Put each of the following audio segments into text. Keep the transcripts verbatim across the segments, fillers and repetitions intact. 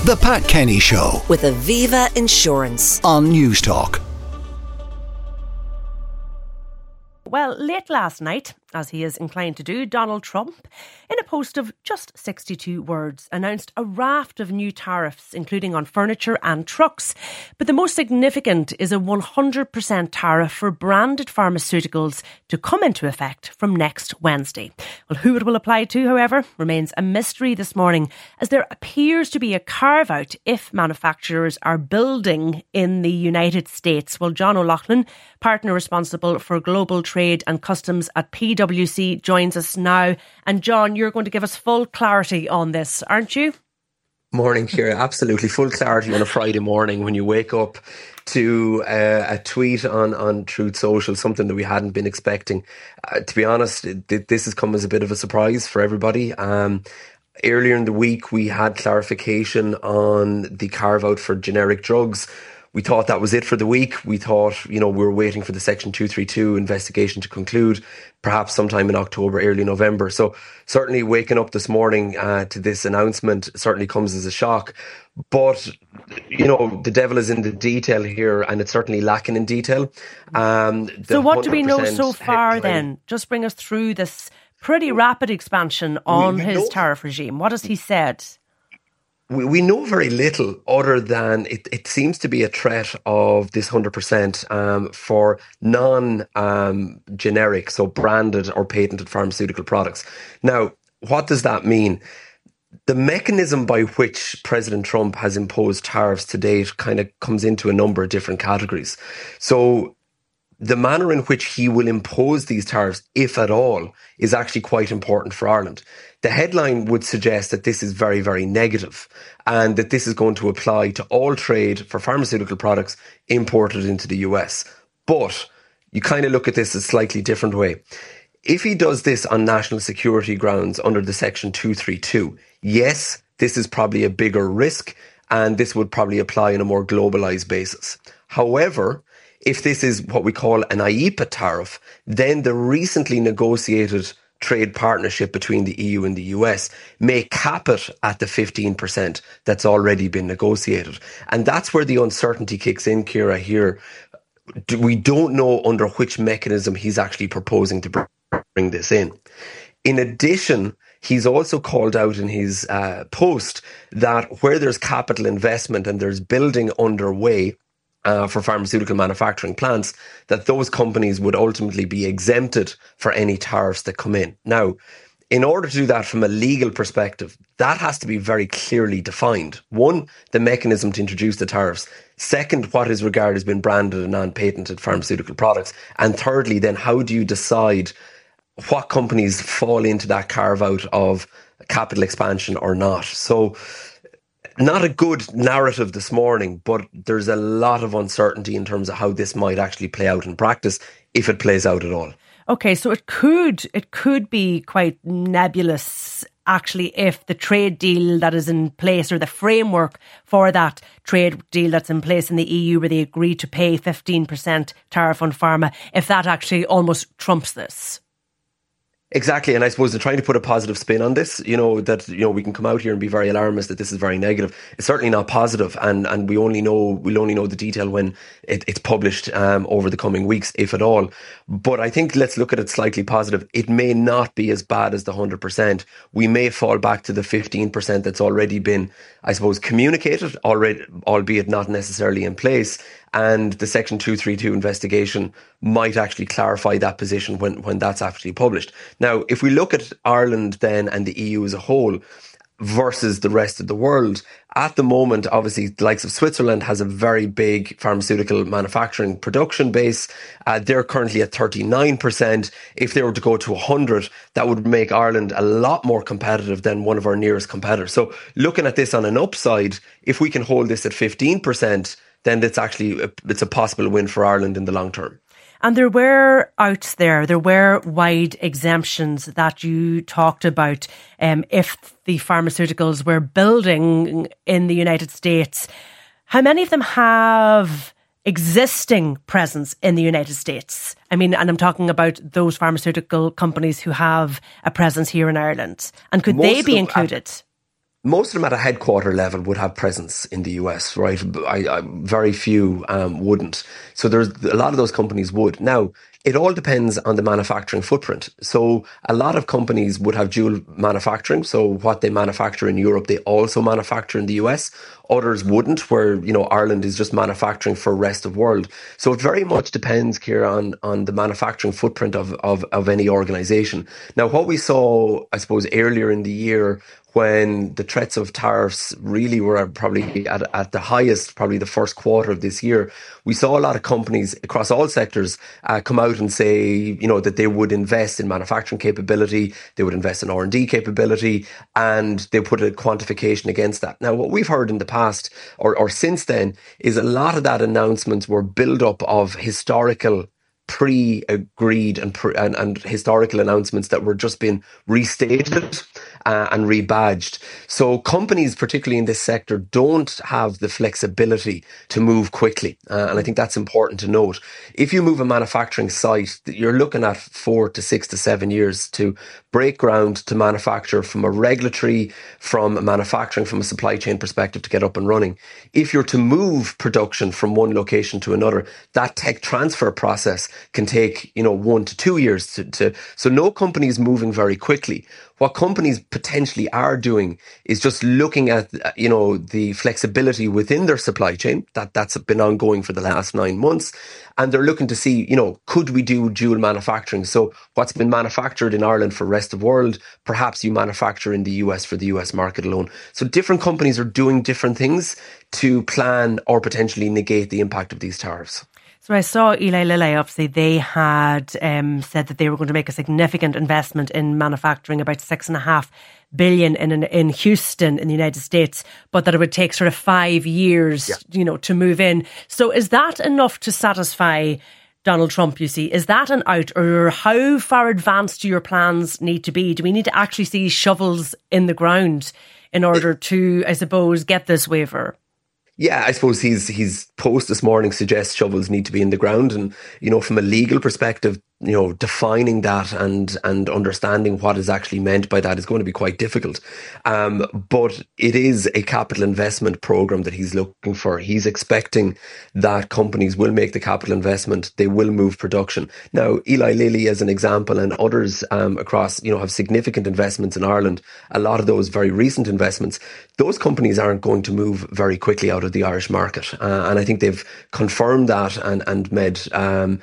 The Pat Kenny Show with Aviva Insurance on Newstalk. Well, late last night, as he is inclined to do, Donald Trump, in a post of just sixty-two words, announced a raft of new tariffs, including on furniture and trucks. But the most significant is a one hundred percent tariff for branded pharmaceuticals to come into effect from next Wednesday. Well, who it will apply to, however, remains a mystery this morning, as there appears to be a carve-out if manufacturers are building in the United States. Well, John O'Loughlin, partner responsible for global trade and customs at P W C, joins us now. And John, you're going to give us full clarity on this, aren't you? Morning, Ciara. Absolutely full clarity on a Friday morning when you wake up to uh, a tweet on, on Truth Social, something that we hadn't been expecting. Uh, to be honest, it, this has come as a bit of a surprise for everybody. Um, earlier in the week, we had clarification on the carve-out for generic drugs. We thought that was it for the week. We thought, you know, we were waiting for the Section two thirty-two investigation to conclude, perhaps sometime in October, early November. So certainly waking up this morning uh, to this announcement certainly comes as a shock. But, you know, the devil is in the detail here, and it's certainly lacking in detail. Um, so what do we know so far then? Just bring us through this pretty rapid expansion on we, we his know, tariff regime. What has he said? We, we know very little other than it, it seems to be a threat of this one hundred percent um, for non-generic, um, so branded or patented pharmaceutical products. Now, what does that mean? The mechanism by which President Trump has imposed tariffs to date kind of comes into a number of different categories. So the manner in which he will impose these tariffs, if at all, is actually quite important for Ireland. The headline would suggest that this is very, very negative and that this is going to apply to all trade for pharmaceutical products imported into the U S. But you kind of look at this a slightly different way. If he does this on national security grounds under the Section two thirty-two, yes, this is probably a bigger risk and this would probably apply on a more globalised basis. However, if this is what we call an I E P A tariff, then the recently negotiated trade partnership between the E U and the U S may cap it at the fifteen percent that's already been negotiated. And that's where the uncertainty kicks in, Ciara, here. We don't know under which mechanism he's actually proposing to bring this in. In addition, he's also called out in his uh, post that where there's capital investment and there's building underway Uh, for pharmaceutical manufacturing plants, that those companies would ultimately be exempted for any tariffs that come in. Now, in order to do that from a legal perspective, that has to be very clearly defined. One, the mechanism to introduce the tariffs. Second, what is regarded as being branded and non-patented pharmaceutical products. And thirdly, then how do you decide what companies fall into that carve-out of capital expansion or not? So, not a good narrative this morning, but there's a lot of uncertainty in terms of how this might actually play out in practice, if it plays out at all. Okay, so it could it could be quite nebulous, actually, if the trade deal that is in place, or the framework for that trade deal that's in place in the E U, where they agree to pay fifteen percent tariff on pharma, if that actually almost trumps this. Exactly, and I suppose they're trying to put a positive spin on this, you know, that, you know, we can come out here and be very alarmist that this is very negative. It's certainly not positive, and, and we only know, we'll only know the detail when it, it's published um, over the coming weeks, if at all. But I think let's look at it slightly positive. It may not be as bad as the one hundred percent. We may fall back to the fifteen percent that's already been, I suppose, communicated, already, albeit not necessarily in place. And the Section two thirty-two investigation might actually clarify that position when, when that's actually published. Now, if we look at Ireland then and the E U as a whole versus the rest of the world, at the moment, obviously, the likes of Switzerland has a very big pharmaceutical manufacturing production base. Uh, they're currently at thirty-nine percent. If they were to go to one hundred, that would make Ireland a lot more competitive than one of our nearest competitors. So looking at this on an upside, if we can hold this at fifteen percent, then it's actually a, it's a possible win for Ireland in the long term. And there were outs there, there were wide exemptions that you talked about um, if the pharmaceuticals were building in the United States. How many of them have existing presence in the United States? I mean, and I'm talking about those pharmaceutical companies who have a presence here in Ireland. And could Most they be them, included? most of them at a headquarter level would have presence in the U S, right? I, I, very few um, wouldn't. So there's a lot of those companies would. Now, it all depends on the manufacturing footprint. So a lot of companies would have dual manufacturing. So what they manufacture in Europe, they also manufacture in the U S. Others wouldn't, where, you know, Ireland is just manufacturing for rest of world. So it very much depends, Ciara, on, on the manufacturing footprint of, of, of any organisation. Now, what we saw, I suppose, earlier in the year, when the threats of tariffs really were probably at, at the highest, probably the first quarter of this year, we saw a lot of companies across all sectors uh, come out and say, you know, that they would invest in manufacturing capability, they would invest in R and D capability, and they put a quantification against that. Now, what we've heard in the past, or, or since then, is a lot of that announcements were build up of historical pre-agreed and, pre- and and historical announcements that were just being restated uh, and rebadged. So companies, particularly in this sector, don't have the flexibility to move quickly. Uh, and I think that's important to note. If you move a manufacturing site, you're looking at four to six to seven years to break ground, to manufacture, from a regulatory, from a manufacturing, from a supply chain perspective, to get up and running. If you're to move production from one location to another, that tech transfer process can take, you know, one to two years to, to so no company is moving very quickly. What companies potentially are doing is just looking at, you know, the flexibility within their supply chain. That that's been ongoing for the last nine months. And they're looking to see, you know, could we do dual manufacturing? So what's been manufactured in Ireland for rest of world, perhaps you manufacture in the U S for the U S market alone. So different companies are doing different things to plan or potentially negate the impact of these tariffs. So I saw Eli Lilly, obviously, they had um, said that they were going to make a significant investment in manufacturing, about six and a half billion in in, in Houston in the United States, but that it would take sort of five years, yeah. you know, to move in. So is that enough to satisfy Donald Trump, you see? Is that an out, or how far advanced do your plans need to be? Do we need to actually see shovels in the ground in order to, I suppose, get this waiver? Yeah, I suppose his his post this morning suggests shovels need to be in the ground, and, you know, from a legal perspective, you know, defining that and and understanding what is actually meant by that is going to be quite difficult. Um, but it is a capital investment program that he's looking for. He's expecting that companies will make the capital investment, they will move production. Now, Eli Lilly, as an example, and others um, across, you know, have significant investments in Ireland. A lot of those very recent investments, those companies aren't going to move very quickly out of the Irish market, uh, and I think they've confirmed that and and made um,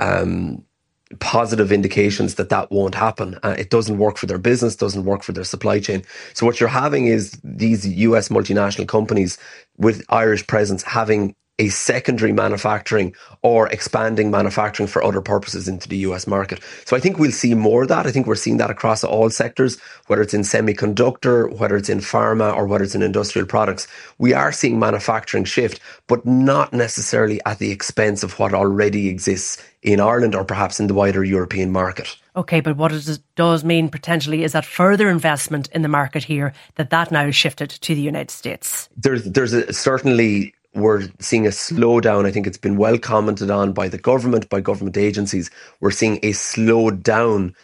um, positive indications that that won't happen. Uh, it doesn't work for their business, doesn't work for their supply chain. So what you're having is these U S multinational companies with Irish presence having a secondary manufacturing or expanding manufacturing for other purposes into the U S market. So I think we'll see more of that. I think we're seeing that across all sectors, whether it's in semiconductor, whether it's in pharma, or whether it's in industrial products. We are seeing manufacturing shift, but not necessarily at the expense of what already exists in Ireland or perhaps in the wider European market. Okay, but what it does mean potentially is that further investment in the market here, that that now is shifted to the United States. There's, there's a, certainly... We're seeing a slowdown. I think it's been well commented on by the government, by government agencies. We're seeing a slowdown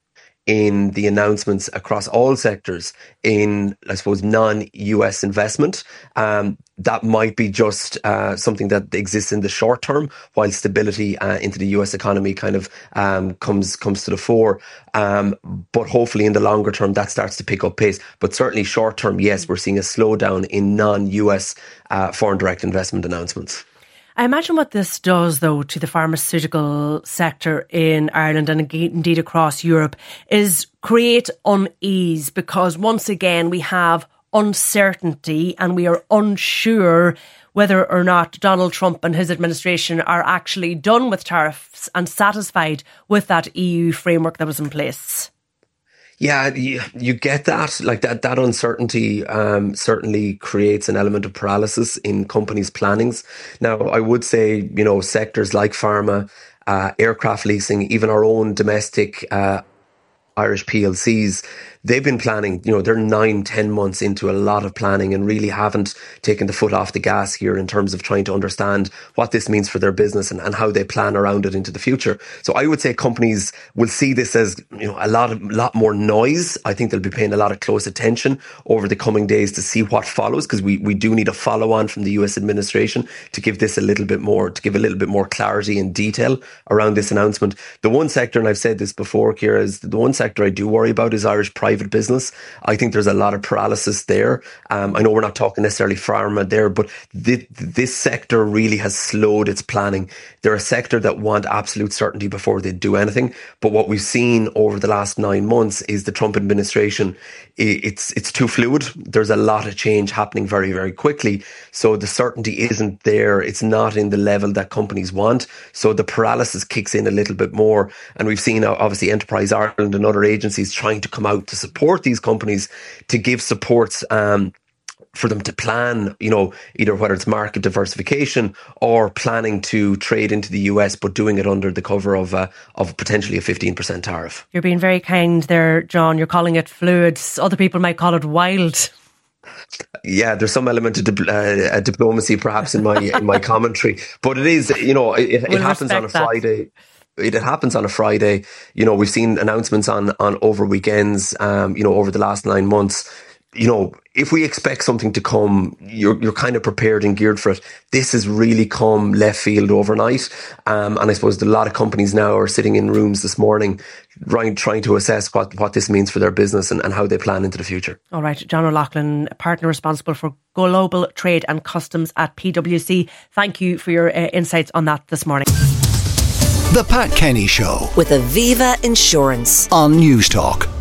in the announcements across all sectors in, I suppose, non-U S investment. Um, that might be just uh, something that exists in the short term, while stability uh, into the U S economy kind of um, comes comes to the fore. Um, but hopefully in the longer term, that starts to pick up pace. But certainly short term, yes, we're seeing a slowdown in non-U S uh, foreign direct investment announcements. I imagine what this does, though, to the pharmaceutical sector in Ireland and indeed across Europe is create unease, because once again we have uncertainty and we are unsure whether or not Donald Trump and his administration are actually done with tariffs and satisfied with that E U framework that was in place. Yeah, you, you get that. Like that, that uncertainty um, certainly creates an element of paralysis in companies' plannings. Now, I would say, you know, sectors like pharma, uh, aircraft leasing, even our own domestic uh, Irish P L Cs, they've been planning, you know, they're nine, ten months into a lot of planning and really haven't taken the foot off the gas here in terms of trying to understand what this means for their business and, and how they plan around it into the future. So I would say companies will see this as, you know, a lot of, lot more noise. I think they'll be paying a lot of close attention over the coming days to see what follows, because we, we do need a follow on from the U S administration to give this a little bit more, to give a little bit more clarity and detail around this announcement. The one sector, and I've said this before, Ciara, is the one sector I do worry about is Irish private business. I think there's a lot of paralysis there. Um, I know we're not talking necessarily pharma there, but th- this sector really has slowed its planning. They're a sector that want absolute certainty before they do anything. But what we've seen over the last nine months is the Trump administration, it's it's too fluid. There's a lot of change happening very, very quickly. So the certainty isn't there. It's not in the level that companies want. So the paralysis kicks in a little bit more. And we've seen obviously Enterprise Ireland and other agencies trying to come out to support these companies, to give supports um, for them to plan, you know, either whether it's market diversification or planning to trade into the U S, but doing it under the cover of uh, of potentially a fifteen percent tariff. You're being very kind there, John. You're calling it fluid. Other people might call it wild. Yeah, there's some element of di- uh, diplomacy perhaps in my in my commentary, but it is, you know, it, it we'll happens on a that. Friday. It happens on a Friday. You know, we've seen announcements on on over weekends. Um, you know, over the last nine months. You know, if we expect something to come, you're you're kind of prepared and geared for it. This has really come left field overnight. Um, and I suppose a lot of companies now are sitting in rooms this morning trying, trying to assess what, what this means for their business and, and how they plan into the future. All right. John O'Loughlin, partner responsible for global trade and customs at P W C. Thank you for your uh, insights on that this morning. The Pat Kenny Show with Aviva Insurance on News Talk.